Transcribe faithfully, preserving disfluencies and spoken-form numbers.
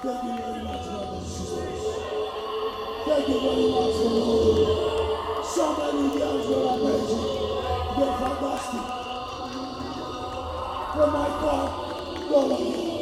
Thank you very much, brothers and sisters. Thank you very much for all. So many girls were amazing. They're fantastic. From my car, go on.